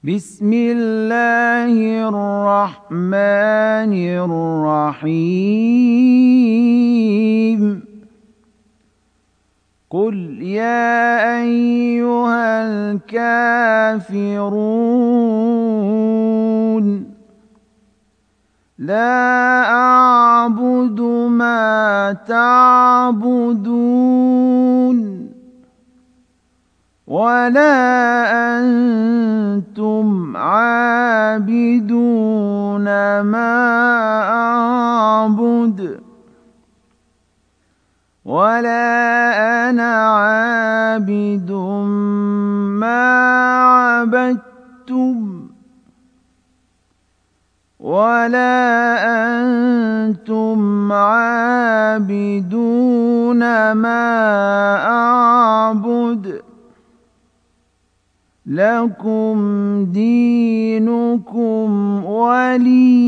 بسم الله الرحمن الرحيم قل يا أيها الكافرون لا أعبد ما تعبدون ولا أنتم عابدون ما أعبد ولا أنا عابد ما عبدتم ولا أنتم عابدون ما أعبد لكم دينكم ولي